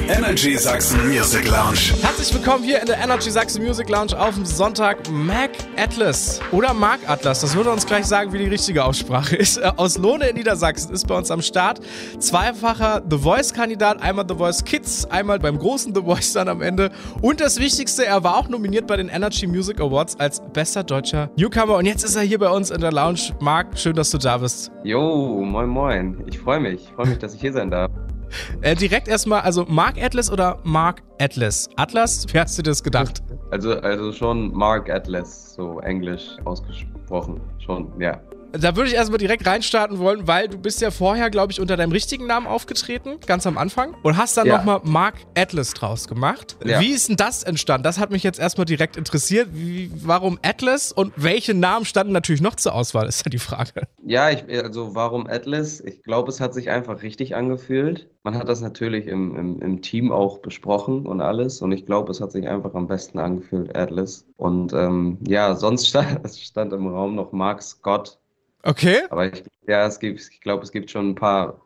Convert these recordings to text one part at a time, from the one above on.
Energy Sachsen Music Lounge. Herzlich willkommen hier in der Energy Sachsen Music Lounge auf dem Sonntag. Mac Atlas oder Mark Atlas, das würde uns gleich sagen, wie die richtige Aussprache ist. Aus Lohne in Niedersachsen ist bei uns am Start. Zweifacher The Voice-Kandidat, einmal The Voice Kids, einmal beim großen The Voice dann am Ende. Und das Wichtigste, er war auch nominiert bei den Energy Music Awards als bester deutscher Newcomer. Und jetzt ist er hier bei uns in der Lounge. Mark, schön, dass du da bist. Jo, moin moin. Ich freue mich, dass ich hier sein darf. Direkt erstmal, also Mark Atlas oder Mark Atlas? Atlas, wie hast du das gedacht? Also schon Mark Atlas, so englisch ausgesprochen, schon, ja. Da würde ich erstmal direkt reinstarten wollen, weil du bist ja vorher, glaube ich, unter deinem richtigen Namen aufgetreten, ganz am Anfang, und hast dann nochmal Mark Atlas draus gemacht. Ja. Wie ist denn das entstanden? Das hat mich jetzt erstmal direkt interessiert. Warum Atlas und welche Namen standen natürlich noch zur Auswahl, ist ja die Frage. Ja, also warum Atlas? Ich glaube, es hat sich einfach richtig angefühlt. Man hat das natürlich im Team auch besprochen und alles, und ich glaube, es hat sich einfach am besten angefühlt, Atlas. Und sonst stand im Raum noch Mark Scott. Okay. Aber ich glaube, es gibt schon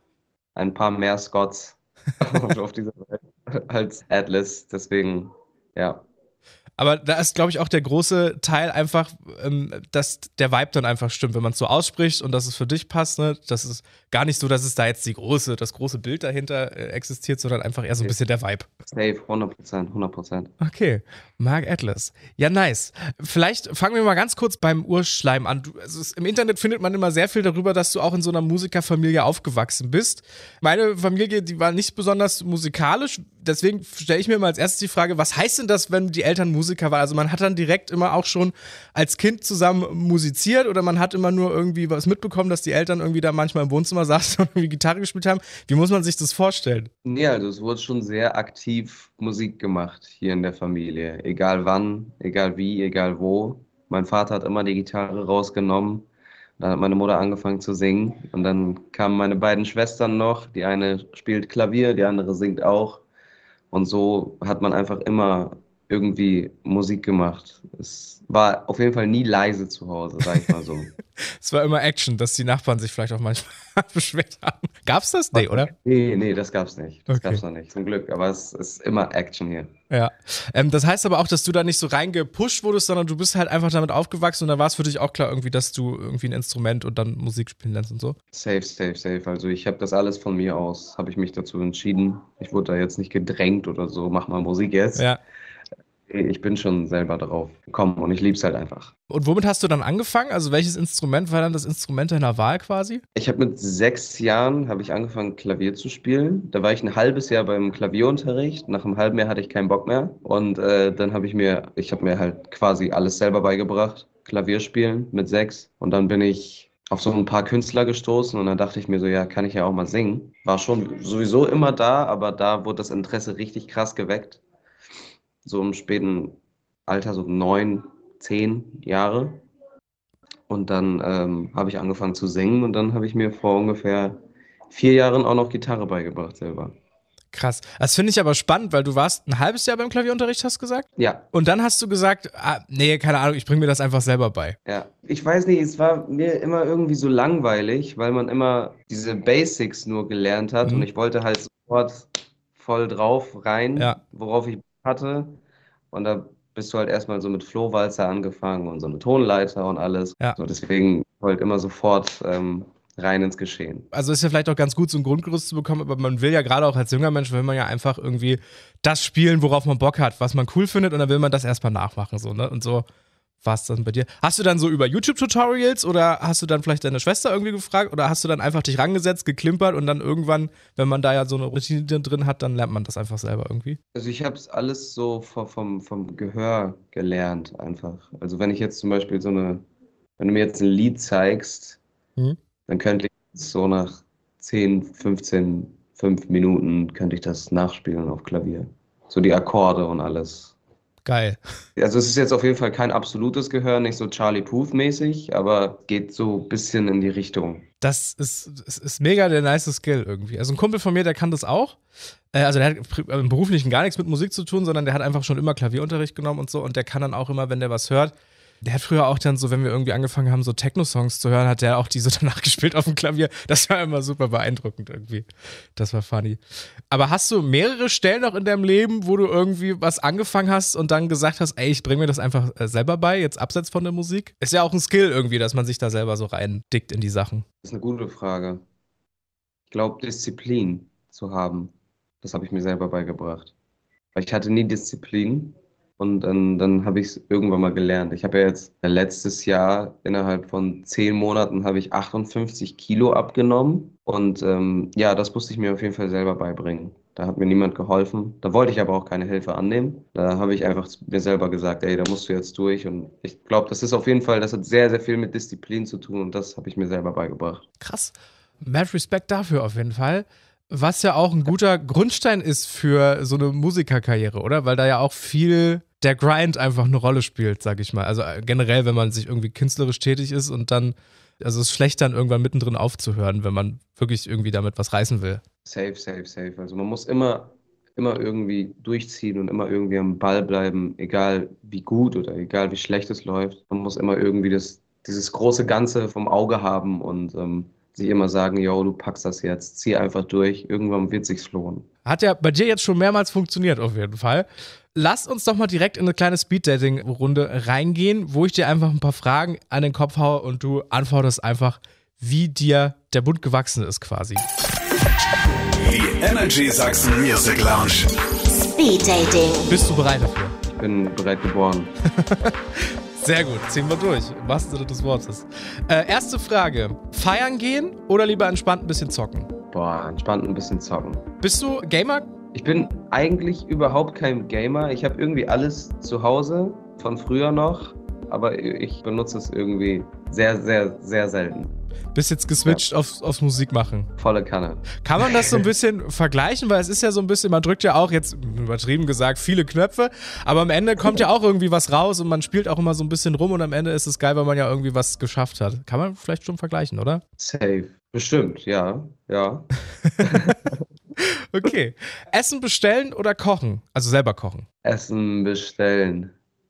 ein paar mehr Scotts auf dieser Welt als Atlas. Deswegen, ja. Aber da ist, glaube ich, auch der große Teil einfach, dass der Vibe dann einfach stimmt, wenn man es so ausspricht und dass es für dich passt. Ne? Das ist gar nicht so, dass es da jetzt das große Bild dahinter existiert, sondern einfach eher so ein bisschen der Vibe. Safe, 100%. Okay, Mark Atlas. Ja, nice. Vielleicht fangen wir mal ganz kurz beim Urschleim an. Im Internet findet man immer sehr viel darüber, dass du auch in so einer Musikerfamilie aufgewachsen bist. Meine Familie, die war nicht besonders musikalisch. Deswegen stelle ich mir mal als erstes die Frage, was heißt denn das, wenn die Eltern Musiker waren? Also man hat dann direkt immer auch schon als Kind zusammen musiziert oder man hat immer nur irgendwie was mitbekommen, dass die Eltern irgendwie da manchmal im Wohnzimmer saßen und irgendwie Gitarre gespielt haben. Wie muss man sich das vorstellen? Nee, also es wurde schon sehr aktiv Musik gemacht hier in der Familie. Egal wann, egal wie, egal wo. Mein Vater hat immer die Gitarre rausgenommen. Dann hat meine Mutter angefangen zu singen. Und dann kamen meine beiden Schwestern noch. Die eine spielt Klavier, die andere singt auch. Und so hat man einfach immer irgendwie Musik gemacht. Es war auf jeden Fall nie leise zu Hause, sag ich mal so. Es war immer Action, dass die Nachbarn sich vielleicht auch manchmal beschwert haben. Gab's das? Nee, oder? Nee, das gab's nicht. Das gab's noch nicht, zum Glück. Aber es ist immer Action hier. Ja. Das heißt aber auch, dass du da nicht so reingepusht wurdest, sondern du bist halt einfach damit aufgewachsen und da war es für dich auch klar irgendwie, dass du irgendwie ein Instrument und dann Musik spielen lernst und so? Safe. Also ich habe das alles von mir aus, habe ich mich dazu entschieden. Ich wurde da jetzt nicht gedrängt oder so, mach mal Musik jetzt. Ja. Ich bin schon selber drauf gekommen und ich liebe es halt einfach. Und womit hast du dann angefangen? Also welches Instrument war dann das Instrument deiner Wahl quasi? Ich habe mit 6 Jahren angefangen, Klavier zu spielen. Da war ich ein halbes Jahr beim Klavierunterricht. Nach einem halben Jahr hatte ich keinen Bock mehr. Und dann habe ich mir halt quasi alles selber beigebracht. Klavier spielen mit 6. Und dann bin ich auf so ein paar Künstler gestoßen und dann dachte ich mir so, ja, kann ich ja auch mal singen. War schon sowieso immer da, aber da wurde das Interesse richtig krass geweckt. So im späten Alter, so 9, 10 Jahre. Und dann habe ich angefangen zu singen und dann habe ich mir vor ungefähr 4 Jahren auch noch Gitarre beigebracht selber. Krass. Das finde ich aber spannend, weil du warst ein halbes Jahr beim Klavierunterricht, hast du gesagt? Ja. Und dann hast du gesagt, nee, keine Ahnung, ich bringe mir das einfach selber bei. Ja. Ich weiß nicht, es war mir immer irgendwie so langweilig, weil man immer diese Basics nur gelernt hat und ich wollte halt sofort voll drauf rein, worauf ich hatte. Und da bist du halt erstmal so mit Flohwalzer angefangen und so eine Tonleiter und alles. Ja. So, deswegen halt immer sofort rein ins Geschehen. Also ist ja vielleicht auch ganz gut, so ein Grundgerüst zu bekommen, aber man will ja gerade auch als junger Mensch, will man ja einfach irgendwie das spielen, worauf man Bock hat, was man cool findet und dann will man das erstmal nachmachen. So, ne? Und so war es dann bei dir. Hast du dann so über YouTube-Tutorials oder hast du dann vielleicht deine Schwester irgendwie gefragt oder hast du dann einfach dich rangesetzt, geklimpert und dann irgendwann, wenn man da ja so eine Routine drin hat, dann lernt man das einfach selber irgendwie? Also ich habe es alles so vom Gehör gelernt einfach. Also wenn ich jetzt zum Beispiel wenn du mir jetzt ein Lied zeigst, dann könnte ich so nach 10, 15, 5 Minuten könnte ich das nachspielen auf Klavier. So die Akkorde und alles. Geil. Also es ist jetzt auf jeden Fall kein absolutes Gehör, nicht so Charlie Puth-mäßig, aber geht so ein bisschen in die Richtung. Das ist mega der nice Skill irgendwie. Also ein Kumpel von mir, der kann das auch. Also der hat im Beruflichen gar nichts mit Musik zu tun, sondern der hat einfach schon immer Klavierunterricht genommen und so. Und der kann dann auch immer, wenn der was hört, Der hat früher auch dann so, wenn wir irgendwie angefangen haben, so Techno-Songs zu hören, hat der auch diese danach gespielt auf dem Klavier. Das war immer super beeindruckend irgendwie. Das war funny. Aber hast du mehrere Stellen noch in deinem Leben, wo du irgendwie was angefangen hast und dann gesagt hast, ey, ich bringe mir das einfach selber bei, jetzt abseits von der Musik? Ist ja auch ein Skill irgendwie, dass man sich da selber so reindickt in die Sachen. Das ist eine gute Frage. Ich glaube, Disziplin zu haben, das habe ich mir selber beigebracht. Weil ich hatte nie Disziplin und dann habe ich es irgendwann mal gelernt. Ich habe ja jetzt letztes Jahr innerhalb von 10 Monaten habe ich 58 Kilo abgenommen und ja, das musste ich mir auf jeden Fall selber beibringen. Da hat mir niemand geholfen. Da wollte ich aber auch keine Hilfe annehmen. Da habe ich einfach mir selber gesagt, ey, da musst du jetzt durch. Und ich glaube, das ist auf jeden Fall, das hat sehr, sehr viel mit Disziplin zu tun und das habe ich mir selber beigebracht. Krass. Mad Respect dafür auf jeden Fall. Was ja auch ein guter Grundstein ist für so eine Musikerkarriere, oder? Weil da ja auch viel der Grind einfach eine Rolle spielt, sag ich mal. Also generell, wenn man sich irgendwie künstlerisch tätig ist und dann, also es ist schlecht dann irgendwann mittendrin aufzuhören, wenn man wirklich irgendwie damit was reißen will. Safe, safe, safe. Also man muss immer irgendwie durchziehen und immer irgendwie am Ball bleiben, egal wie gut oder egal wie schlecht es läuft. Man muss immer irgendwie dieses große Ganze vom Auge haben und sich immer sagen, yo, du packst das jetzt, zieh einfach durch, irgendwann wird sich's lohnen. Hat ja bei dir jetzt schon mehrmals funktioniert, auf jeden Fall. Lasst uns doch mal direkt in eine kleine Speed-Dating-Runde reingehen, wo ich dir einfach ein paar Fragen an den Kopf haue und du antwortest einfach, wie dir der Bund gewachsen ist quasi. Die Energy Sachsen Music Lounge. Speed Dating. Bist du bereit dafür? Ich bin bereit geboren. Sehr gut, ziehen wir durch, im wahrsten Sinne des Wortes. Erste Frage, feiern gehen oder lieber entspannt ein bisschen zocken? Boah, entspannt ein bisschen zocken. Bist du Gamer? Ich bin eigentlich überhaupt kein Gamer. Ich habe irgendwie alles zu Hause von früher noch, aber ich benutze es irgendwie sehr, sehr, sehr selten. Bist jetzt geswitcht aufs Musik machen. Volle Kanne. Kann man das so ein bisschen vergleichen? Weil es ist ja so ein bisschen, man drückt ja auch jetzt, übertrieben gesagt, viele Knöpfe, aber am Ende kommt ja auch irgendwie was raus und man spielt auch immer so ein bisschen rum und am Ende ist es geil, weil man ja irgendwie was geschafft hat. Kann man vielleicht schon vergleichen, oder? Safe. Bestimmt, ja. Ja. Okay. Essen bestellen oder kochen? Also selber kochen. Essen bestellen.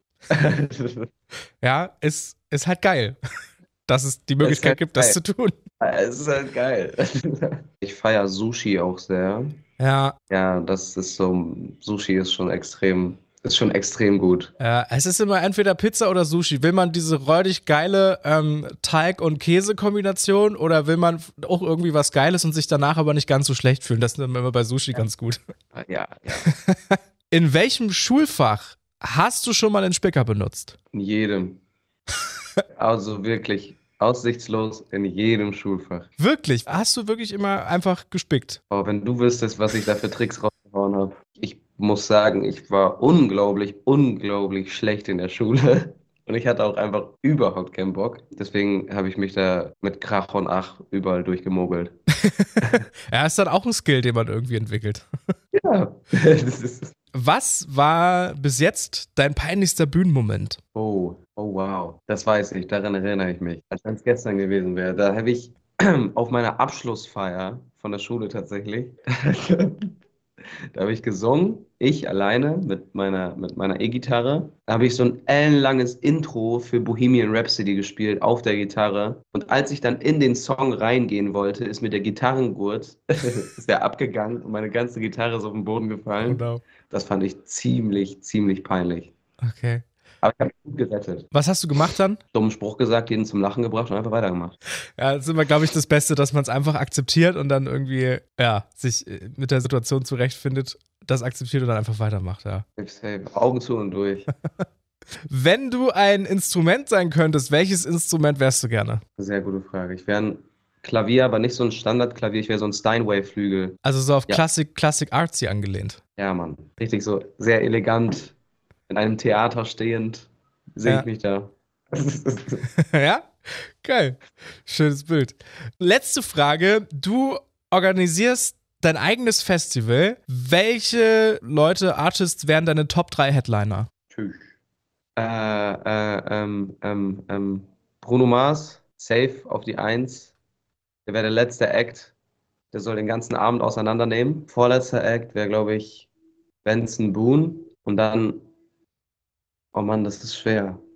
Ja, ist halt geil, dass es die Möglichkeit halt gibt, das geil. zu tun. Es ist halt geil. Ich feiere Sushi auch sehr. Ja, Ja, das ist so, Sushi ist schon extrem gut. es ist immer entweder Pizza oder Sushi. Will man diese räudig geile Teig- und Käse-Kombination oder will man auch irgendwie was Geiles und sich danach aber nicht ganz so schlecht fühlen? Das ist immer bei Sushi ganz gut. Ja. In welchem Schulfach hast du schon mal den Spicker benutzt? In jedem. Also wirklich aussichtslos in jedem Schulfach. Wirklich? Hast du wirklich immer einfach gespickt? Aber wenn du wüsstest, was ich da für Tricks rausgehauen habe. Ich muss sagen, ich war unglaublich schlecht in der Schule. Und ich hatte auch einfach überhaupt keinen Bock. Deswegen habe ich mich da mit Krach und Ach überall durchgemogelt. Ja, ist dann auch ein Skill, den man irgendwie entwickelt. Ja, das ist. Was war bis jetzt dein peinlichster Bühnenmoment? Oh wow. Das weiß ich, daran erinnere ich mich. Als wenn es gestern gewesen wäre. Da habe ich auf meiner Abschlussfeier von der Schule tatsächlich, da habe ich gesungen, ich alleine mit meiner E-Gitarre. Da habe ich so ein ellenlanges Intro für Bohemian Rhapsody gespielt auf der Gitarre. Und als ich dann in den Song reingehen wollte, ist mir der Gitarrengurt ist der abgegangen und meine ganze Gitarre ist auf den Boden gefallen. Oh no. Das fand ich ziemlich peinlich. Okay. Aber ich habe mich gut gerettet. Was hast du gemacht dann? Dummen Spruch gesagt, jeden zum Lachen gebracht und einfach weitergemacht. Ja, das ist immer, glaube ich, das Beste, dass man es einfach akzeptiert und dann irgendwie, ja, sich mit der Situation zurechtfindet, das akzeptiert und dann einfach weitermacht, ja. Safe. Augen zu und durch. Wenn du ein Instrument sein könntest, welches Instrument wärst du gerne? Sehr gute Frage. Ich wäre ein Klavier, aber nicht so ein Standardklavier. Ich wäre so ein Steinway-Flügel. Also so auf Ja. Classic Artsy angelehnt. Ja, Mann. Richtig so sehr elegant, in einem Theater stehend, sehe Ja. ich mich da. Ja? Geil. Schönes Bild. Letzte Frage. Du organisierst dein eigenes Festival. Welche Leute, Artists wären deine Top 3 Headliner? Tschüss. Bruno Mars, safe auf die 1. Der wäre der letzte Act. Der soll den ganzen Abend auseinandernehmen. Vorletzter Act wäre, glaube ich, Benson Boone. Und dann, oh Mann, das ist schwer.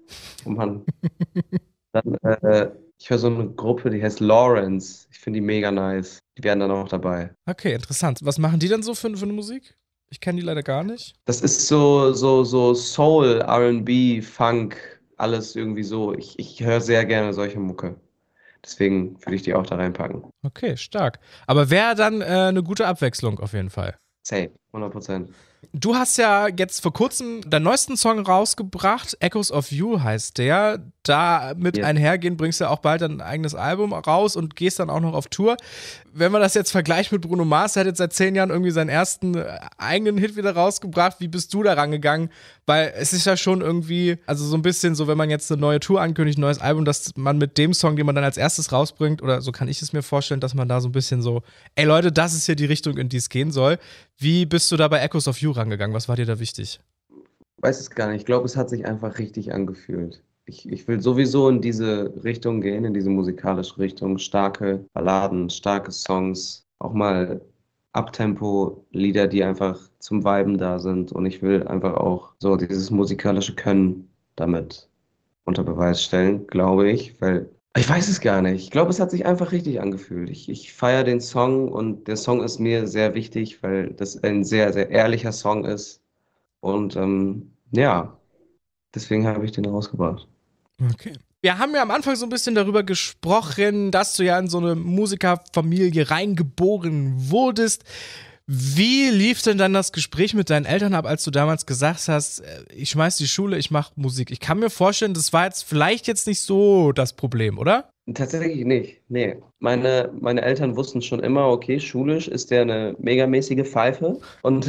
Oh Mann. Dann, ich höre so eine Gruppe, die heißt Lawrence. Ich finde die mega nice. Die wären dann auch dabei. Okay, interessant. Was machen die denn so für eine Musik? Ich kenne die leider gar nicht. Das ist so Soul, R&B, Funk, alles irgendwie so. Ich höre sehr gerne solche Mucke. Deswegen würde ich die auch da reinpacken. Okay, stark. Aber wäre dann eine gute Abwechslung auf jeden Fall. Safe, 100%. Du hast ja jetzt vor kurzem deinen neuesten Song rausgebracht, Echoes of You heißt der. Damit Ja. einhergehend bringst du ja auch bald ein eigenes Album raus und gehst dann auch noch auf Tour. Wenn man das jetzt vergleicht mit Bruno Mars, der hat jetzt seit 10 Jahren irgendwie seinen ersten eigenen Hit wieder rausgebracht. Wie bist du da rangegangen? Weil es ist ja schon irgendwie, also so ein bisschen so, wenn man jetzt eine neue Tour ankündigt, ein neues Album, dass man mit dem Song, den man dann als erstes rausbringt, oder so kann ich es mir vorstellen, dass man da so ein bisschen so, ey Leute, das ist hier die Richtung, in die es gehen soll. Wie bist du da bei Echoes of You rangegangen? Was war dir da wichtig? Weiß es gar nicht. Ich glaube, es hat sich einfach richtig angefühlt. Ich will sowieso in diese Richtung gehen, in diese musikalische Richtung. Starke Balladen, starke Songs, auch mal Abtempo-Lieder, die einfach zum Viben da sind. Und ich will einfach auch so dieses musikalische Können damit unter Beweis stellen, glaube ich, weil ich weiß es gar nicht. Ich glaube, es hat sich einfach richtig angefühlt. Ich feiere den Song und der Song ist mir sehr wichtig, weil das ein sehr, sehr ehrlicher Song ist. Und ja, deswegen habe ich den rausgebracht. Okay. Wir haben ja am Anfang so ein bisschen darüber gesprochen, dass du ja in so eine Musikerfamilie reingeboren wurdest. Wie lief denn dann das Gespräch mit deinen Eltern ab, als du damals gesagt hast, ich schmeiß die Schule, ich mache Musik? Ich kann mir vorstellen, das war jetzt vielleicht jetzt nicht so das Problem, oder? Tatsächlich nicht. Nee. Meine Eltern wussten schon immer, okay, schulisch ist der eine megamäßige Pfeife. Und,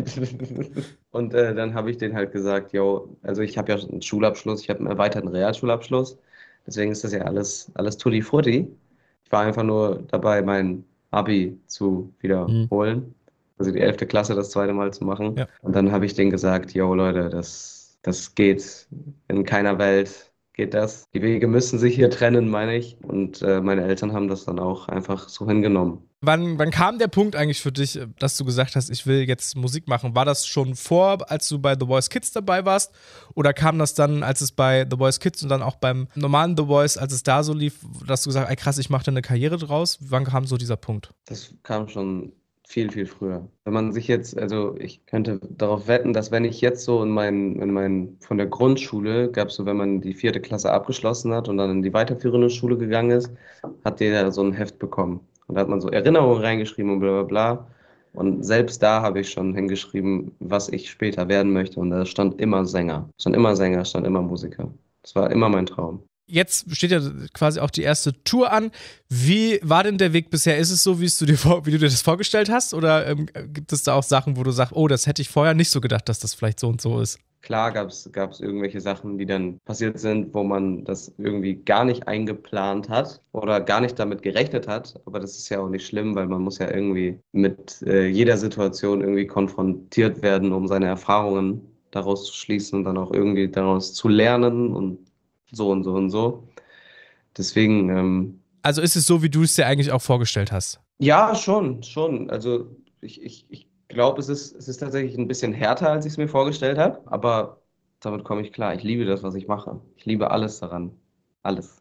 und dann habe ich denen halt gesagt, yo, also ich habe ja einen Schulabschluss, ich habe einen erweiterten Realschulabschluss. Deswegen ist das ja alles Tutti Frutti. Ich war einfach nur dabei, mein Abi zu Mhm. wiederholen. Also die 11. Klasse das zweite Mal zu machen. Ja. Und dann habe ich denen gesagt, yo, Leute, das geht in keiner Welt. Geht das? Die Wege müssen sich hier trennen, meine ich. Und meine Eltern haben das dann auch einfach so hingenommen. Wann kam der Punkt eigentlich für dich, dass du gesagt hast, ich will jetzt Musik machen? War das schon vor, als du bei The Voice Kids dabei warst? Oder kam das dann, als es bei The Voice Kids und dann auch beim normalen The Voice, als es da so lief, dass du gesagt hast, ey krass, ich mache da eine Karriere draus? Wann kam so dieser Punkt? Das kam schon viel, viel früher. Wenn man sich jetzt, also ich könnte darauf wetten, dass wenn ich jetzt so von der Grundschule, gab es so, wenn man die 4. Klasse abgeschlossen hat und dann in die weiterführende Schule gegangen ist, hat jeder so ein Heft bekommen. Und da hat man so Erinnerungen reingeschrieben und bla bla bla. Und selbst da habe ich schon hingeschrieben, was ich später werden möchte. Und da stand immer Sänger. Stand immer Sänger, stand immer Musiker. Das war immer mein Traum. Jetzt steht ja quasi auch die erste Tour an. Wie war denn der Weg bisher? Ist es so, wie du dir das vorgestellt hast? Oder gibt es da auch Sachen, wo du sagst, oh, das hätte ich vorher nicht so gedacht, dass das vielleicht so und so ist? Klar gab's irgendwelche Sachen, die dann passiert sind, wo man das irgendwie gar nicht eingeplant hat oder gar nicht damit gerechnet hat. Aber das ist ja auch nicht schlimm, weil man muss ja irgendwie mit jeder Situation irgendwie konfrontiert werden, um seine Erfahrungen daraus zu schließen und dann auch irgendwie daraus zu lernen und so und so und so. Deswegen, Also ist es so, wie du es dir eigentlich auch vorgestellt hast? ja, schon. Also ich glaube, es ist tatsächlich ein bisschen härter, als ich es mir vorgestellt habe, aber damit komme ich klar. Ich liebe das, was ich mache. Ich liebe alles daran. Alles.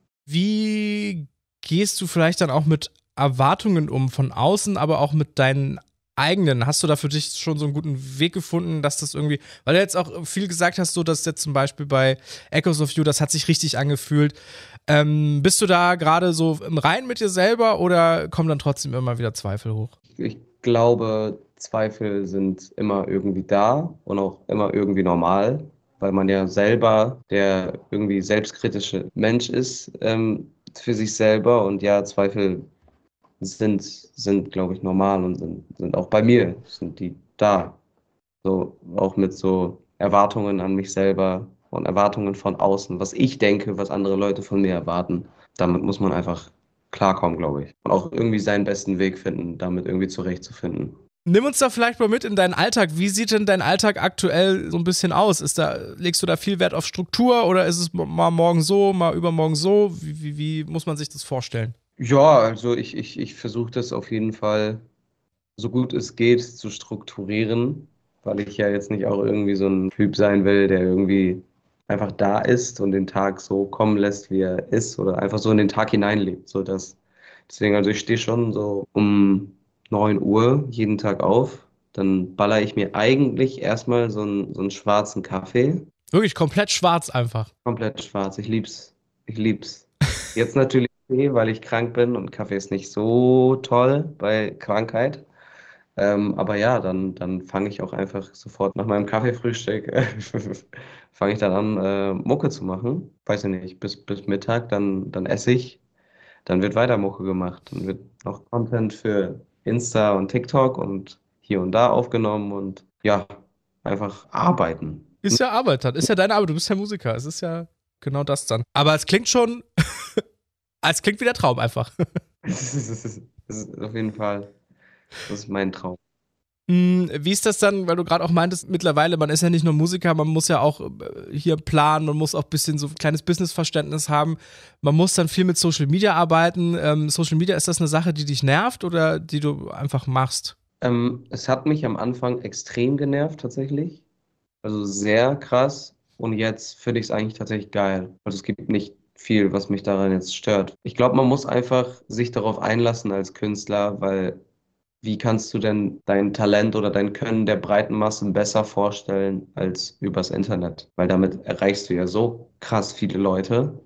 Wie gehst du vielleicht dann auch mit Erwartungen um von außen, aber auch mit deinen eigenen? Hast du da für dich schon so einen guten Weg gefunden, dass das irgendwie, weil du jetzt auch viel gesagt hast, so dass jetzt zum Beispiel bei Echoes of You, das hat sich richtig angefühlt. Bist du da gerade so im Reinen mit dir selber oder kommen dann trotzdem immer wieder Zweifel hoch? Ich glaube, Zweifel sind immer irgendwie da und auch immer irgendwie normal, weil man ja selber der irgendwie selbstkritische Mensch ist, für sich selber. Und ja, Zweifel sind glaube ich, normal und sind auch bei mir, sind die da. So, auch mit so Erwartungen an mich selber und Erwartungen von außen, was ich denke, was andere Leute von mir erwarten. Damit muss man einfach klarkommen, glaube ich. Und auch irgendwie seinen besten Weg finden, damit irgendwie zurechtzufinden. Nimm uns da vielleicht mal mit in deinen Alltag. Wie sieht denn dein Alltag aktuell so ein bisschen aus? Legst du da viel Wert auf Struktur oder ist es mal morgen so, mal übermorgen so? Wie muss man sich das vorstellen? Ja, also ich versuche das auf jeden Fall so gut es geht zu strukturieren, weil ich ja jetzt nicht auch irgendwie so ein Typ sein will, der irgendwie einfach da ist und den Tag so kommen lässt, wie er ist oder einfach so in den Tag hineinlebt. Deswegen, also ich stehe schon so um 9 Uhr jeden Tag auf. Dann baller ich mir eigentlich erstmal so einen schwarzen Kaffee. Wirklich komplett schwarz einfach. Komplett schwarz. Ich lieb's. Ich lieb's. Jetzt natürlich Tee, weil ich krank bin und Kaffee ist nicht so toll bei Krankheit. Aber ja, dann fange ich auch einfach sofort nach meinem Kaffeefrühstück, fange ich dann an, Mucke zu machen. Weiß ich nicht, bis Mittag, dann esse ich, dann wird weiter Mucke gemacht. Dann wird noch Content für Insta und TikTok und hier und da aufgenommen und ja, einfach arbeiten. Ist ja Arbeit dann. Ist ja deine Arbeit. Du bist ja Musiker. Es ist ja genau das dann. Aber es klingt schon, es klingt wie der Traum einfach. Das ist auf jeden Fall, das ist mein Traum. Wie ist das dann, weil du gerade auch meintest, mittlerweile, man ist ja nicht nur Musiker, man muss ja auch hier planen, man muss auch ein bisschen so ein kleines Businessverständnis haben. Man muss dann viel mit Social Media arbeiten. Social Media, ist das eine Sache, die dich nervt oder die du einfach machst? Es hat mich am Anfang extrem genervt, tatsächlich. Also sehr krass. Und jetzt finde ich es eigentlich tatsächlich geil. Also es gibt nicht viel, was mich daran jetzt stört. Ich glaube, man muss einfach sich darauf einlassen als Künstler, weil wie kannst du denn dein Talent oder dein Können der breiten Masse besser vorstellen als übers Internet? Weil damit erreichst du ja so krass viele Leute.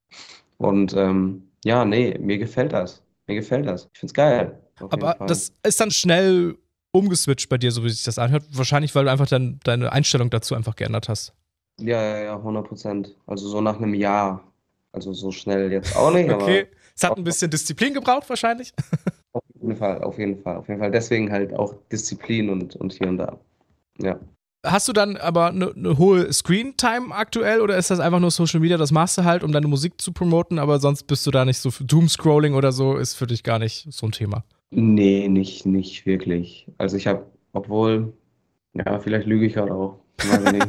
Und ja, nee, mir gefällt das. Mir gefällt das. Ich finde es geil. Auf jeden Aber Fall. das ist dann schnell umgeswitcht bei dir, so wie sich das anhört. Wahrscheinlich, weil du einfach deine Einstellung dazu einfach geändert hast. Ja, ja, ja, 100%. Also so nach einem Jahr. Also so schnell jetzt auch nicht, Okay. aber Es hat auf ein bisschen Disziplin gebraucht, wahrscheinlich. jeden Fall, auf jeden Fall, auf jeden Fall. Deswegen halt auch Disziplin und hier und da. Ja. Hast du dann aber eine hohe Screen-Time aktuell oder ist das einfach nur Social Media, das machst du halt, um deine Musik zu promoten, aber sonst bist du da nicht so für Doomscrolling oder so, ist für dich gar nicht so ein Thema? Nee, nicht wirklich. Also ich habe, obwohl, ja, vielleicht lüge ich gerade auch. Weiß ich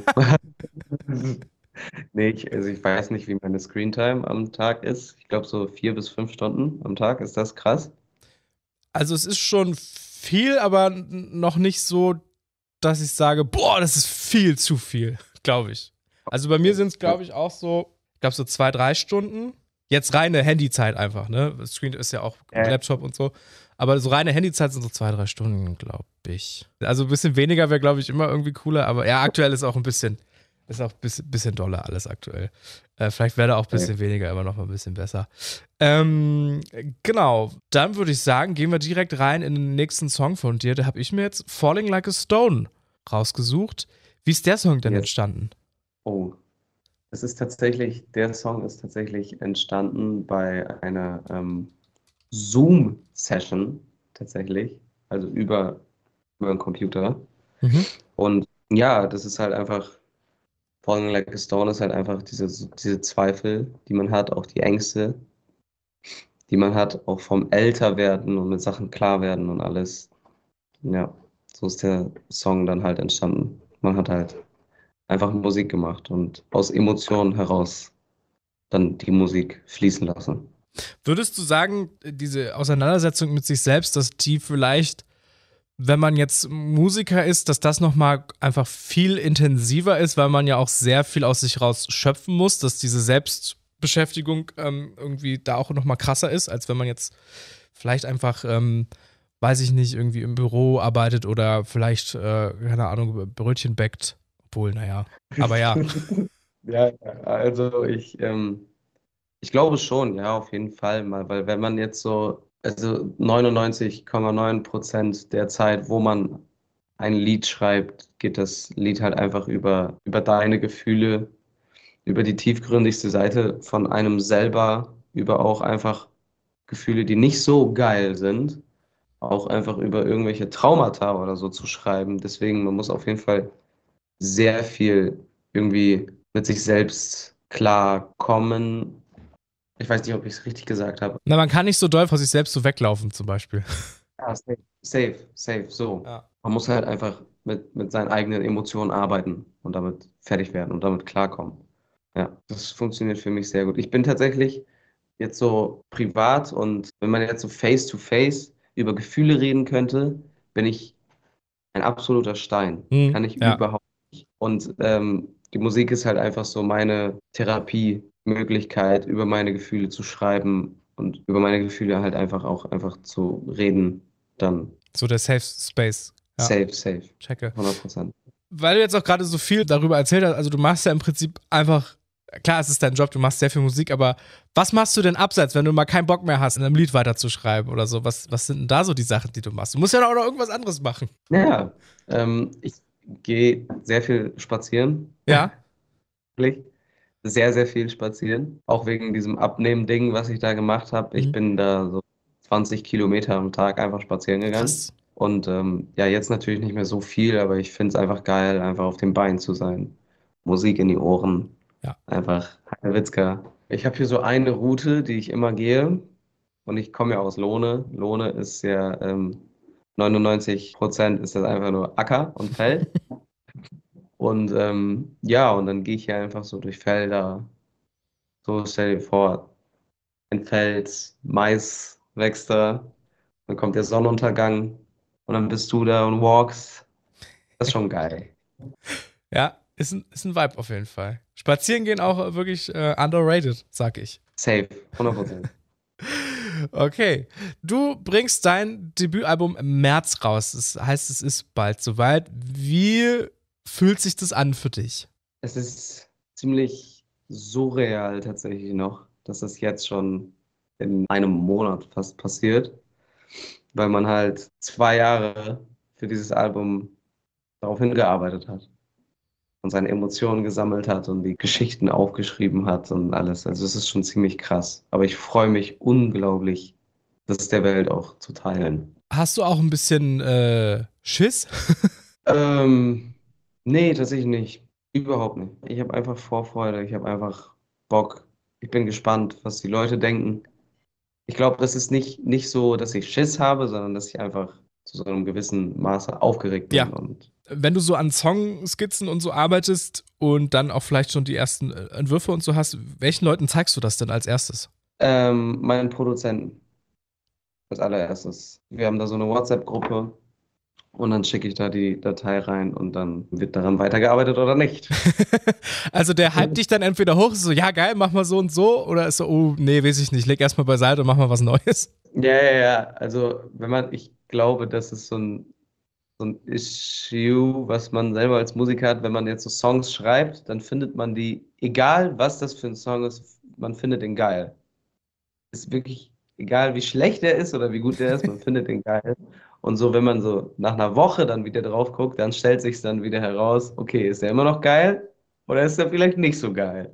nicht. Nee, also ich weiß nicht, wie meine Screentime am Tag ist. Ich glaube so 4 bis 5 Stunden am Tag. Ist das krass? Also es ist schon viel, aber noch nicht so, dass ich sage, boah, das ist viel zu viel, glaube ich. Also bei mir sind es, glaube ich, auch so, ich glaube so 2, 3 Stunden. Jetzt reine Handyzeit einfach, ne? Screen ist ja auch Laptop und so. Aber so reine Handyzeit sind so 2, 3 Stunden, glaube ich. Also ein bisschen weniger wäre, glaube ich, immer irgendwie cooler. Aber ja, aktuell ist auch ein bisschen doller alles aktuell. Vielleicht wäre da auch ein bisschen weniger, immer noch mal ein bisschen besser. Genau, dann würde ich sagen, gehen wir direkt rein in den nächsten Song von dir. Da habe ich mir jetzt Falling Like a Stone rausgesucht. Wie ist der Song denn Jetzt. entstanden? Oh, der Song ist tatsächlich entstanden bei einer Zoom-Session tatsächlich, also über den Computer. Mhm. Und ja, das ist halt einfach, Falling Like a Stone ist halt einfach diese Zweifel, die man hat, auch die Ängste, die man hat, auch vom Älterwerden und mit Sachen klar werden und alles. Ja, so ist der Song dann halt entstanden. Man hat halt einfach Musik gemacht und aus Emotionen heraus dann die Musik fließen lassen. Würdest du sagen, diese Auseinandersetzung mit sich selbst, dass die vielleicht, wenn man jetzt Musiker ist, dass das nochmal einfach viel intensiver ist, weil man ja auch sehr viel aus sich raus schöpfen muss, dass diese Selbstbeschäftigung irgendwie da auch nochmal krasser ist, als wenn man jetzt vielleicht einfach, weiß ich nicht, irgendwie im Büro arbeitet oder vielleicht, keine Ahnung, Brötchen backt. Obwohl, naja. Aber ja. Ja, also ich glaube schon, ja, auf jeden Fall mal, weil wenn man jetzt so, also 99,9% der Zeit, wo man ein Lied schreibt, geht das Lied halt einfach über deine Gefühle, über die tiefgründigste Seite von einem selber, über auch einfach Gefühle, die nicht so geil sind, auch einfach über irgendwelche Traumata oder so zu schreiben. Deswegen, man muss auf jeden Fall sehr viel irgendwie mit sich selbst klarkommen. Ich weiß nicht, ob ich es richtig gesagt habe. Na, man kann nicht so doll vor sich selbst so weglaufen, zum Beispiel. Ja, safe, so. Ja. Man muss halt einfach mit seinen eigenen Emotionen arbeiten und damit fertig werden und damit klarkommen. Ja, das funktioniert für mich sehr gut. Ich bin tatsächlich jetzt so privat und wenn man jetzt so face-to-face über Gefühle reden könnte, bin ich ein absoluter Stein. Kann ich Ja. überhaupt nicht. Und Die Musik ist halt einfach so meine Therapiemöglichkeit, über meine Gefühle zu schreiben und über meine Gefühle halt einfach zu reden. Dann So der Safe Space. Ja, safe, checke. 100%. Weil du jetzt auch gerade so viel darüber erzählt hast, also du machst ja im Prinzip einfach, klar, es ist dein Job, du machst sehr viel Musik, aber was machst du denn abseits, wenn du mal keinen Bock mehr hast, in einem Lied weiterzuschreiben oder so? Was sind denn da so die Sachen, die du machst? Du musst ja auch noch irgendwas anderes machen. Ja, ich gehe sehr viel spazieren, Ja? wirklich. Sehr, sehr viel spazieren. Auch wegen diesem Abnehmen-Ding, was ich da gemacht habe. Ich Mhm. bin da so 20 Kilometer am Tag einfach spazieren gegangen. Krass. Und ja, jetzt natürlich nicht mehr so viel, aber ich finde es einfach geil, einfach auf den Beinen zu sein. Musik in die Ohren. Ja. Einfach Heidewitzka. Ich habe hier so eine Route, die ich immer gehe. Und ich komme ja aus Lohne. Lohne ist ja 99% ist das einfach nur Acker und Feld. Und ja, und dann gehe ich hier einfach so durch Felder. So stell dir vor, ein Feld, Mais wächst da, dann kommt der Sonnenuntergang und dann bist du da und walkst. Das ist schon geil. Ja, ist ein Vibe auf jeden Fall. Spazieren gehen auch wirklich underrated, sag ich. Safe, 100%. Okay. Du bringst dein Debütalbum im März raus. Das heißt, es ist bald soweit. Wie fühlt sich das an für dich? Es ist ziemlich surreal tatsächlich noch, dass das jetzt schon in einem Monat fast passiert, weil man halt 2 Jahre für dieses Album darauf hingearbeitet hat und seine Emotionen gesammelt hat und die Geschichten aufgeschrieben hat und alles. Also es ist schon ziemlich krass. Aber ich freue mich unglaublich, das der Welt auch zu teilen. Hast du auch ein bisschen Schiss? Ähm, nee, tatsächlich nicht. Überhaupt nicht. Ich habe einfach Vorfreude, ich habe einfach Bock. Ich bin gespannt, was die Leute denken. Ich glaube, das ist nicht so, dass ich Schiss habe, sondern dass ich einfach zu so einem gewissen Maße aufgeregt bin. Ja. Und Wenn du so an Songskizzen und so arbeitest und dann auch vielleicht schon die ersten Entwürfe und so hast, welchen Leuten zeigst du das denn als erstes? meinen Produzenten als allererstes. Wir haben da so eine WhatsApp-Gruppe und dann schicke ich da die Datei rein und dann wird daran weitergearbeitet oder nicht. Also der hypt dich dann entweder hoch, so, ja geil, mach mal so und so, oder ist so, oh nee, weiß ich nicht, leg erstmal beiseite und mach mal was Neues. Ja. Also, ich glaube, das ist so ein Issue, was man selber als Musiker hat, wenn man jetzt so Songs schreibt, dann findet man die, egal was das für ein Song ist, man findet den geil. Ist wirklich egal, wie schlecht der ist oder wie gut der ist, man findet den geil. Und so, wenn man so nach einer Woche dann wieder drauf guckt, dann stellt sich dann wieder heraus, okay, ist der immer noch geil oder ist er vielleicht nicht so geil?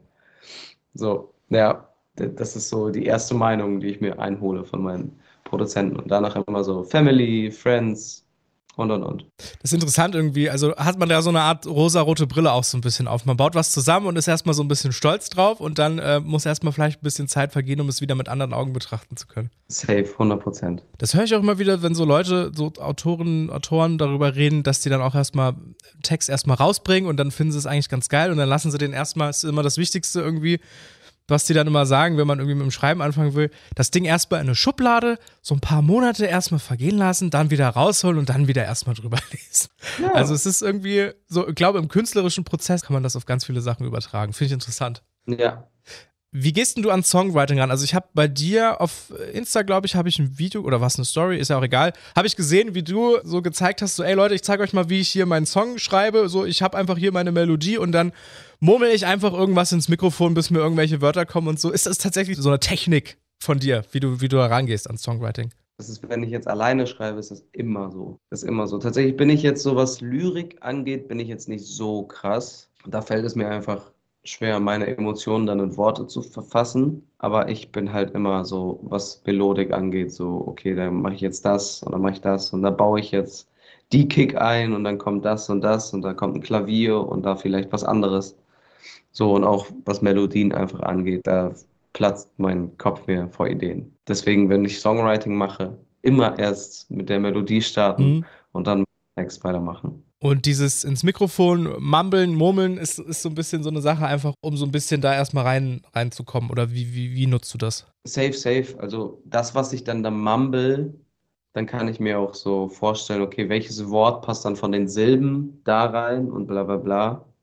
So, ja, das ist so die erste Meinung, die ich mir einhole von meinen Produzenten. Und danach immer so Family, Friends und. Das ist interessant irgendwie, also hat man da so eine Art rosa-rote Brille auch so ein bisschen auf. Man baut was zusammen und ist erstmal so ein bisschen stolz drauf und dann muss erstmal vielleicht ein bisschen Zeit vergehen, um es wieder mit anderen Augen betrachten zu können. Safe, 100%. Das höre ich auch immer wieder, wenn so Leute, so Autoren darüber reden, dass die dann auch erstmal Text erstmal rausbringen und dann finden sie es eigentlich ganz geil und dann lassen sie den erstmal, ist immer das Wichtigste irgendwie, was die dann immer sagen, wenn man irgendwie mit dem Schreiben anfangen will, das Ding erstmal in eine Schublade, so ein paar Monate erstmal vergehen lassen, dann wieder rausholen und dann wieder erstmal drüber lesen. Ja. Also es ist irgendwie so, ich glaube, im künstlerischen Prozess kann man das auf ganz viele Sachen übertragen. Finde ich interessant. Ja. Wie gehst denn du an Songwriting ran? Also ich habe bei dir auf Insta, glaube ich, habe ich ein Video oder was, eine Story, ist ja auch egal, habe ich gesehen, wie du so gezeigt hast, so ey Leute, ich zeige euch mal, wie ich hier meinen Song schreibe, so ich habe einfach hier meine Melodie und dann murmel ich einfach irgendwas ins Mikrofon, bis mir irgendwelche Wörter kommen und so. Ist das tatsächlich so eine Technik von dir, wie du herangehst an Songwriting? Das ist, wenn ich jetzt alleine schreibe, ist das immer so. Das ist immer so. Tatsächlich bin ich jetzt so, was Lyrik angeht, bin ich jetzt nicht so krass. Da fällt es mir einfach schwer, meine Emotionen dann in Worte zu verfassen. Aber ich bin halt immer so, was Melodik angeht, so, okay, dann mache ich jetzt das und dann mache ich das und da baue ich jetzt die Kick ein und dann kommt das und dann kommt ein Klavier und da vielleicht was anderes. So, und auch was Melodien einfach angeht, da platzt mein Kopf mir vor Ideen. Deswegen, wenn ich Songwriting mache, immer erst mit der Melodie starten und dann Text weitermachen. Und dieses ins Mikrofon mumbeln, murmeln ist so ein bisschen so eine Sache, einfach um so ein bisschen da erstmal reinzukommen. Oder wie nutzt du das? Safe. Also das, was ich dann da mumble, dann kann ich mir auch so vorstellen, okay, welches Wort passt dann von den Silben da rein und bla bla bla.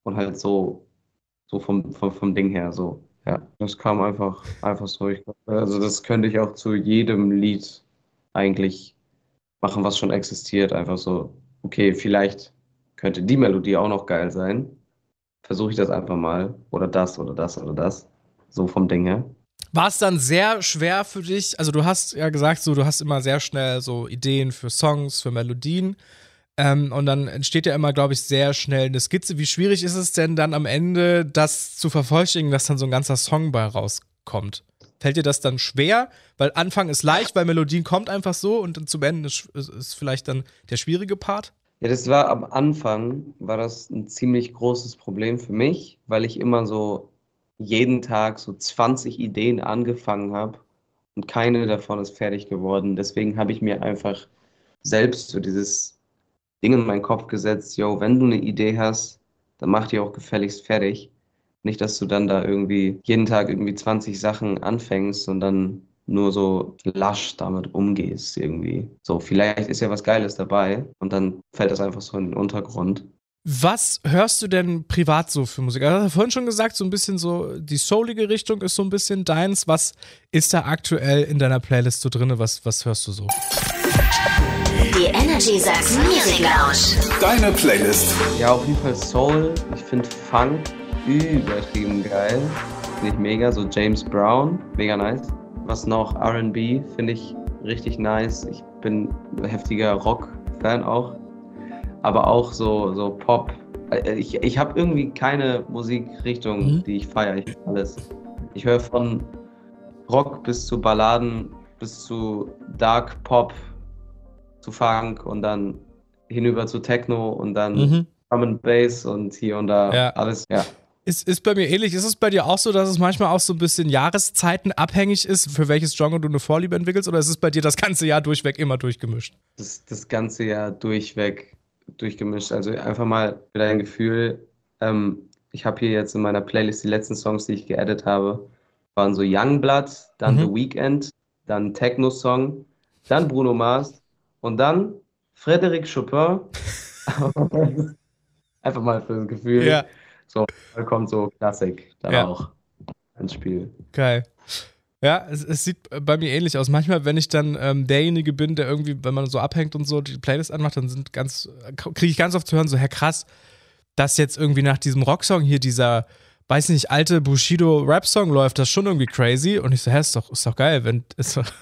und halt so vom Ding her so. Ja, das kam einfach so. Also das könnte ich auch zu jedem Lied eigentlich machen, was schon existiert. Einfach so, okay, vielleicht könnte die Melodie auch noch geil sein. Versuche ich das einfach mal. Oder das oder das oder das. So vom Ding her. War es dann sehr schwer für dich? Also du hast ja gesagt, so du hast immer sehr schnell so Ideen für Songs, für Melodien. Und dann entsteht ja immer, glaube ich, sehr schnell eine Skizze. Wie schwierig ist es denn dann am Ende, das zu vervollständigen, dass dann so ein ganzer Song bei rauskommt? Fällt dir das dann schwer? Weil Anfang ist leicht, weil Melodien kommt einfach so und dann zum Ende ist vielleicht dann der schwierige Part. Ja, das war am Anfang, war das ein ziemlich großes Problem für mich, weil ich immer so jeden Tag so 20 Ideen angefangen habe und keine davon ist fertig geworden. Deswegen habe ich mir einfach selbst so dieses Ding in meinen Kopf gesetzt, yo, wenn du eine Idee hast, dann mach die auch gefälligst fertig. Nicht, dass du dann da irgendwie jeden Tag irgendwie 20 Sachen anfängst und dann nur so lasch damit umgehst irgendwie. So, vielleicht ist ja was Geiles dabei und dann fällt das einfach so in den Untergrund. Was hörst du denn privat so für Musik? Also, du hast vorhin schon gesagt, so ein bisschen so die soulige Richtung ist so ein bisschen deins. Was ist da aktuell in deiner Playlist so drin? Was hörst du so? Die Energy Sachsen Music Lounge. Deine Playlist. Ja, auf jeden Fall Soul. Ich finde Funk übertrieben geil. Finde ich mega. So James Brown, mega nice. Was noch? R&B finde ich richtig nice. Ich bin ein heftiger Rock-Fan auch. Aber auch so Pop. Ich habe irgendwie keine Musikrichtung, die ich feiere. Ich alles. Ich höre von Rock bis zu Balladen, bis zu Dark Pop, zu Funk und dann hinüber zu Techno und dann Drum and Bass und hier und da Ja. alles. Ja. Ist bei mir ähnlich. Ist es bei dir auch so, dass es manchmal auch so ein bisschen Jahreszeiten abhängig ist, für welches Genre du eine Vorliebe entwickelst? Oder ist es bei dir das ganze Jahr durchweg immer durchgemischt? Das ganze Jahr durchweg durchgemischt. Also einfach mal für dein Gefühl. Ich habe hier jetzt in meiner Playlist die letzten Songs, die ich geedit habe, waren so Youngblood, dann The Weeknd, dann Techno-Song, dann Bruno Mars und dann Frédéric Chopin. Einfach mal für das Gefühl. Ja. So, da kommt so Klassik dann Ja. auch ins Spiel. Geil. Ja, es sieht bei mir ähnlich aus. Manchmal, wenn ich dann derjenige bin, der irgendwie, wenn man so abhängt und so die Playlist anmacht, dann kriege ich ganz oft zu hören, so, Herr krass, dass jetzt irgendwie nach diesem Rocksong hier dieser, weiß nicht, alte Bushido-Rap-Song läuft, das ist schon irgendwie crazy. Und ich so, hä, ist doch geil, ist doch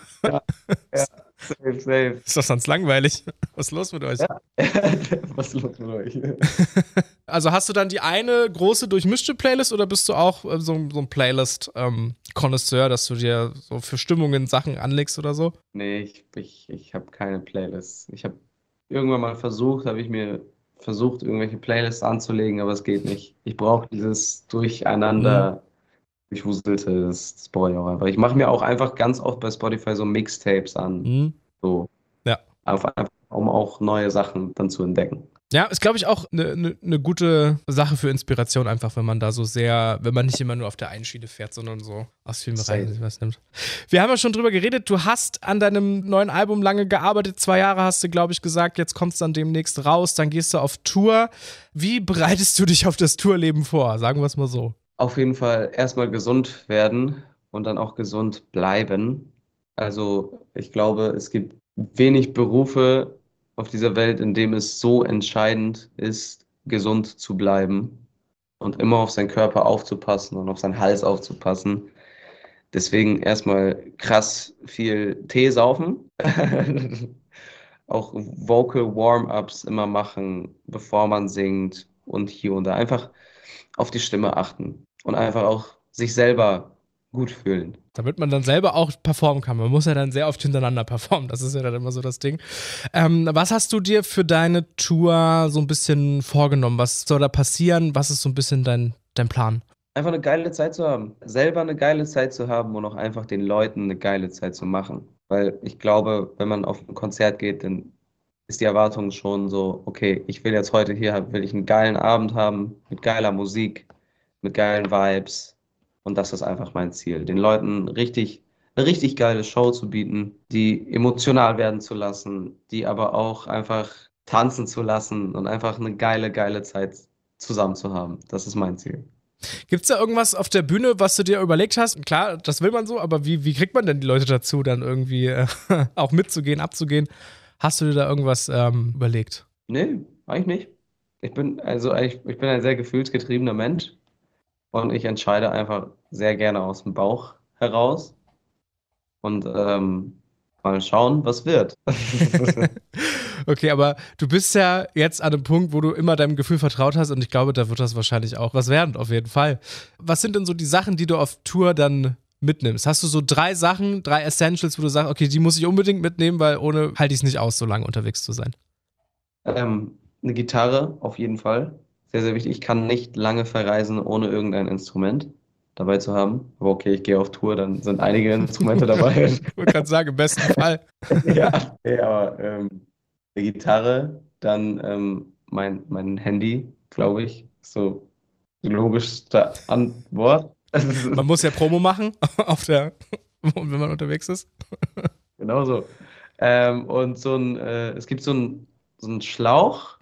Safe. sonst langweilig. Was ist los mit euch? Ja. Was ist los mit euch? Also hast du dann die eine große durchmischte Playlist oder bist du auch so ein Playlist-Connoisseur, dass du dir so für Stimmungen Sachen anlegst oder so? Nee, ich habe keine Playlist. Ich habe irgendwann mal habe ich mir versucht, irgendwelche Playlists anzulegen, aber es geht nicht. Ich brauche dieses Durcheinander, durchwuselte, das brauche ich auch einfach. Ich mache mir auch einfach ganz oft bei Spotify so Mixtapes an. So. Ja. Einfach, um auch neue Sachen dann zu entdecken. Ja, ist, glaube ich, auch eine gute Sache für Inspiration, einfach, wenn man da so sehr, wenn man nicht immer nur auf der einen Schiene fährt, sondern so aus vielen Bereichen sich was nimmt. Wir haben ja schon drüber geredet, du hast an deinem neuen Album lange gearbeitet, 2 Jahre hast du, glaube ich, gesagt, jetzt kommst du dann demnächst raus, dann gehst du auf Tour. Wie bereitest du dich auf das Tourleben vor? Sagen wir es mal so. Auf jeden Fall erstmal gesund werden und dann auch gesund bleiben. Also ich glaube, es gibt wenig Berufe auf dieser Welt, in dem es so entscheidend ist, gesund zu bleiben und immer auf seinen Körper aufzupassen und auf seinen Hals aufzupassen. Deswegen erstmal krass viel Tee saufen. Auch Vocal Warm-ups immer machen, bevor man singt und hier und da. Einfach auf die Stimme achten und einfach auch sich selber gut fühlen. Damit man dann selber auch performen kann. Man muss ja dann sehr oft hintereinander performen. Das ist ja dann immer so das Ding. Was hast du dir für deine Tour so ein bisschen vorgenommen? Was soll da passieren? Was ist so ein bisschen dein Plan? Einfach eine geile Zeit zu haben. Selber eine geile Zeit zu haben und auch einfach den Leuten eine geile Zeit zu machen. Weil ich glaube, wenn man auf ein Konzert geht, dann ist die Erwartung schon so, okay, ich will jetzt heute hier, will ich einen geilen Abend haben, mit geiler Musik, mit geilen Vibes. Und das ist einfach mein Ziel, den Leuten eine richtig geile Show zu bieten, die emotional werden zu lassen, die aber auch einfach tanzen zu lassen und einfach eine geile Zeit zusammen zu haben. Das ist mein Ziel. Gibt's da irgendwas auf der Bühne, was du dir überlegt hast? Klar, das will man so, aber wie kriegt man denn die Leute dazu, dann irgendwie auch mitzugehen, abzugehen? Hast du dir da irgendwas überlegt? Nee, eigentlich nicht. Ich bin ein sehr gefühlsgetriebener Mensch und ich entscheide einfach sehr gerne aus dem Bauch heraus und mal schauen, was wird. Okay, aber du bist ja jetzt an einem Punkt, wo du immer deinem Gefühl vertraut hast und ich glaube, da wird das wahrscheinlich auch was werden, auf jeden Fall. Was sind denn so die Sachen, die du auf Tour dann mitnimmst? Hast du so 3 Sachen, 3 Essentials, wo du sagst, okay, die muss ich unbedingt mitnehmen, weil ohne halte ich es nicht aus, so lange unterwegs zu sein? Eine Gitarre auf jeden Fall. Sehr, sehr wichtig. Ich kann nicht lange verreisen, ohne irgendein Instrument dabei zu haben. Aber okay, ich gehe auf Tour, dann sind einige Instrumente dabei. Ich wollte gerade sagen, im besten Fall. Ja, nee, aber eine Gitarre, dann mein Handy, glaube ich, so die logischste Antwort. Man muss ja Promo machen, wenn man unterwegs ist. Genau so. Und es gibt so einen Schlauch.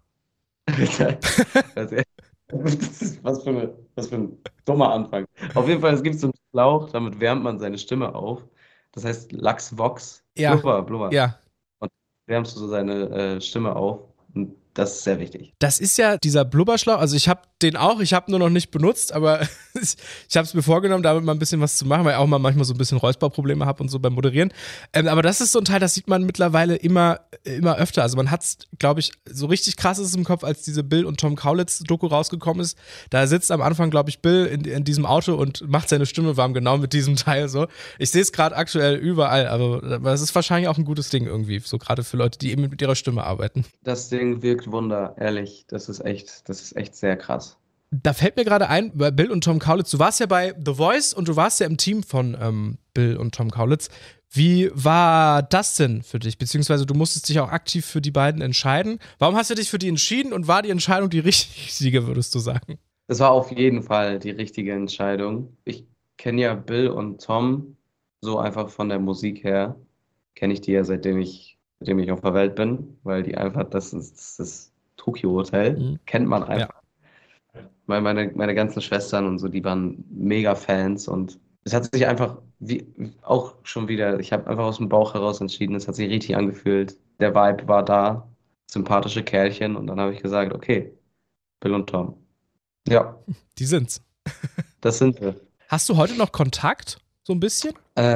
Das ist was für ein dummer Anfang. Auf jeden Fall, es gibt so einen Schlauch, damit wärmt man seine Stimme auf. Das heißt Lachsvox. Ja. Blubber. Ja. Und wärmst du so seine Stimme auf. Und das ist sehr wichtig. Das ist ja dieser Blubberschlauch, also ich habe den auch, ich habe nur noch nicht benutzt, aber ich habe es mir vorgenommen, damit mal ein bisschen was zu machen, weil ich auch mal manchmal so ein bisschen Räusperprobleme habe und so beim Moderieren. Aber das ist so ein Teil, das sieht man mittlerweile immer öfter. Also man hat es, glaube ich, so richtig krass ist es im Kopf, als diese Bill und Tom Kaulitz-Doku rausgekommen ist. Da sitzt am Anfang, glaube ich, Bill in diesem Auto und macht seine Stimme warm, genau mit diesem Teil so. Ich sehe es gerade aktuell überall, aber das ist wahrscheinlich auch ein gutes Ding irgendwie, so gerade für Leute, die eben mit ihrer Stimme arbeiten. Das Ding wirkt Wunder, ehrlich. Das ist echt sehr krass. Da fällt mir gerade ein, bei Bill und Tom Kaulitz, du warst ja bei The Voice und du warst ja im Team von Bill und Tom Kaulitz. Wie war das denn für dich? Beziehungsweise du musstest dich auch aktiv für die beiden entscheiden. Warum hast du dich für die entschieden und war die Entscheidung die richtige, würdest du sagen? Das war auf jeden Fall die richtige Entscheidung. Ich kenne ja Bill und Tom so einfach von der Musik her. Kenne ich die ja seitdem ich auf der Welt bin, weil die einfach, das ist das Tokyo Hotel, kennt man einfach. Ja. Weil meine ganzen Schwestern und so, die waren mega Fans und es hat sich einfach auch schon wieder, ich habe einfach aus dem Bauch heraus entschieden, es hat sich richtig angefühlt. Der Vibe war da, sympathische Kerlchen und dann habe ich gesagt, okay, Bill und Tom. Ja, Die sind's. das sind wir. Hast du heute noch Kontakt? So ein bisschen?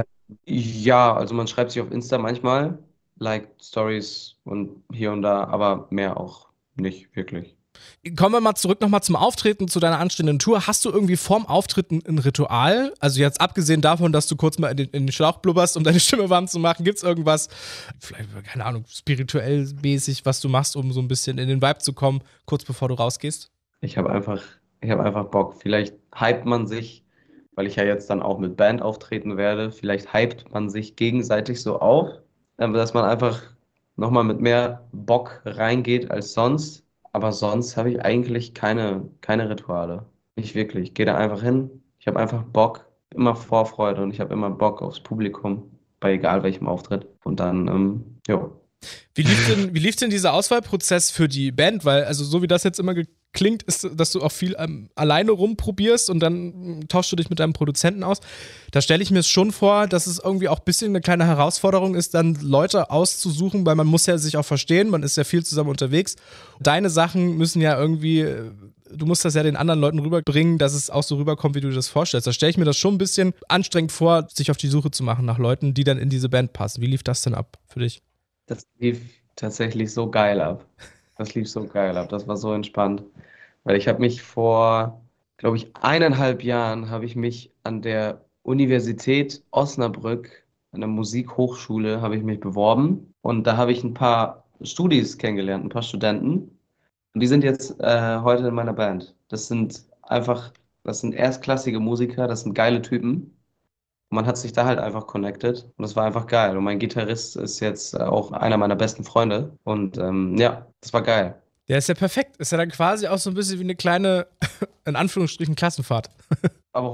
Ja, also man schreibt sich auf Insta manchmal, like Stories und hier und da, aber mehr auch nicht wirklich. Kommen wir mal zurück nochmal zum Auftreten, zu deiner anstehenden Tour. Hast du irgendwie vorm Auftreten ein Ritual? Also jetzt abgesehen davon, dass du kurz mal in den Schlauch blubberst, um deine Stimme warm zu machen, gibt's irgendwas, vielleicht, keine Ahnung, spirituell mäßig, was du machst, um so ein bisschen in den Vibe zu kommen, kurz bevor du rausgehst? Ich habe einfach Bock. Vielleicht hypt man sich, weil ich ja jetzt dann auch mit Band auftreten werde, vielleicht hypt man sich gegenseitig so auf, dass man einfach nochmal mit mehr Bock reingeht als sonst. Aber sonst habe ich eigentlich keine Rituale. Nicht wirklich. Ich gehe da einfach hin. Ich habe einfach Bock, immer Vorfreude und ich habe immer Bock aufs Publikum, bei egal welchem Auftritt. Und dann, ja. Wie lief denn dieser Auswahlprozess für die Band? Weil, also so wie das jetzt immer klingt, ist, dass du auch viel alleine rumprobierst und dann tauschst du dich mit deinem Produzenten aus. Da stelle ich mir es schon vor, dass es irgendwie auch ein bisschen eine kleine Herausforderung ist, dann Leute auszusuchen, weil man muss ja sich auch verstehen, man ist ja viel zusammen unterwegs. Deine Sachen müssen ja irgendwie, du musst das ja den anderen Leuten rüberbringen, dass es auch so rüberkommt, wie du dir das vorstellst. Da stelle ich mir das schon ein bisschen anstrengend vor, sich auf die Suche zu machen nach Leuten, die dann in diese Band passen. Wie lief das denn ab für dich? Das lief tatsächlich so geil ab. Das lief so geil ab. Das war so entspannt. Weil ich habe mich vor, glaube ich, 1,5 Jahren habe ich mich an der Universität Osnabrück, an der Musikhochschule, habe ich mich beworben. Und da habe ich ein paar Studis kennengelernt, ein paar Studenten. Und die sind jetzt heute in meiner Band. Das sind erstklassige Musiker, das sind geile Typen. Und man hat sich da halt einfach connected und das war einfach geil. Und mein Gitarrist ist jetzt auch einer meiner besten Freunde. Und ja, das war geil. Der ist ja perfekt. Ist ja dann quasi auch so ein bisschen wie eine kleine, in Anführungsstrichen, Klassenfahrt. Aber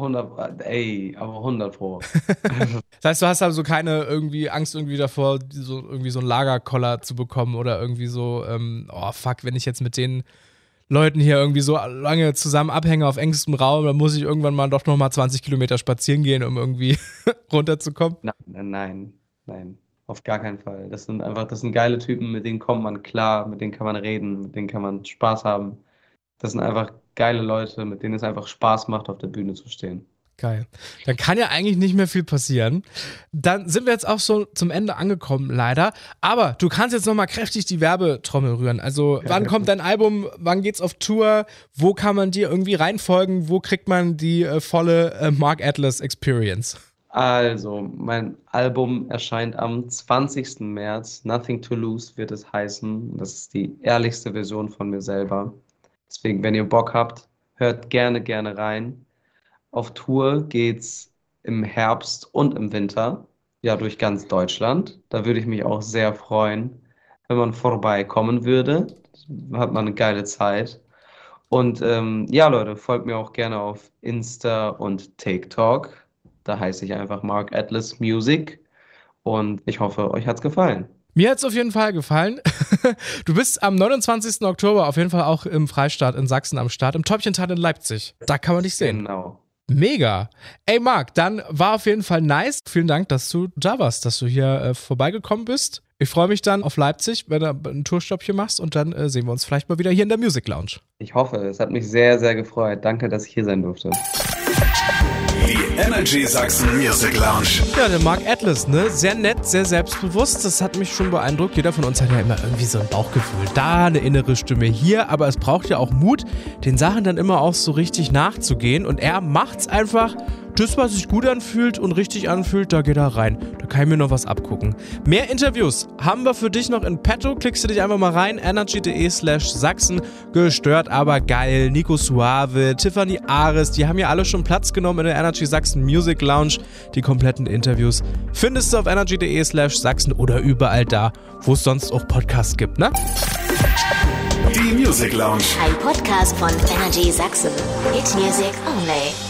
100 Pro. Das heißt, du hast also keine irgendwie Angst irgendwie davor, irgendwie so einen Lagerkoller zu bekommen oder irgendwie so, oh fuck, wenn ich jetzt mit den Leuten hier irgendwie so lange zusammen abhänge auf engstem Raum, dann muss ich irgendwann mal doch nochmal 20 Kilometer spazieren gehen, um irgendwie runterzukommen. Nein, auf gar keinen Fall. Das sind geile Typen, mit denen kommt man klar, mit denen kann man reden, mit denen kann man Spaß haben. Das sind einfach geile Leute, mit denen es einfach Spaß macht, auf der Bühne zu stehen. Geil. Dann kann ja eigentlich nicht mehr viel passieren. Dann sind wir jetzt auch so zum Ende angekommen, leider. Aber du kannst jetzt nochmal kräftig die Werbetrommel rühren. Also, wann kommt dein Album? Wann geht's auf Tour? Wo kann man dir irgendwie reinfolgen? Wo kriegt man die volle Mark Atlas Experience? Also, mein Album erscheint am 20. März. Nothing to Lose wird es heißen. Das ist die ehrlichste Version von mir selber. Deswegen, wenn ihr Bock habt, hört gerne rein. Auf Tour geht's im Herbst und im Winter, ja, durch ganz Deutschland. Da würde ich mich auch sehr freuen, wenn man vorbeikommen würde. Hat man eine geile Zeit. Und ja, Leute, folgt mir auch gerne auf Insta und TikTok. Da heiße ich einfach Mark Atlas Music. Und ich hoffe, euch hat's gefallen. Mir hat's auf jeden Fall gefallen. Du bist am 29. Oktober auf jeden Fall auch im Freistaat in Sachsen am Start, im Täubchental in Leipzig. Da kann man dich sehen. Genau. Mega. Ey Marc, dann war auf jeden Fall nice. Vielen Dank, dass du da warst, dass du hier vorbeigekommen bist. Ich freue mich dann auf Leipzig, wenn du einen Tourstopp hier machst und dann sehen wir uns vielleicht mal wieder hier in der Music Lounge. Ich hoffe, es hat mich sehr, sehr gefreut. Danke, dass ich hier sein durfte. Die Energy Sachsen Music Lounge. Ja, der Mark Atlas, ne? Sehr nett, sehr selbstbewusst. Das hat mich schon beeindruckt. Jeder von uns hat ja immer irgendwie so ein Bauchgefühl. Da eine innere Stimme hier. Aber es braucht ja auch Mut, den Sachen dann immer auch so richtig nachzugehen. Und er macht's einfach. Das, was sich gut anfühlt und richtig anfühlt, da geht er rein. Da kann ich mir noch was abgucken. Mehr Interviews haben wir für dich noch in petto. Klickst du dich einfach mal rein. energy.de/Sachsen. Gestört, aber geil. Nico Suave, Tiffany Ares, die haben ja alle schon Platz genommen in der Energy Sachsen Music Lounge. Die kompletten Interviews findest du auf energy.de/Sachsen oder überall da, wo es sonst auch Podcasts gibt, ne? Die Music Lounge. Ein Podcast von Energy Sachsen. Hit Music only.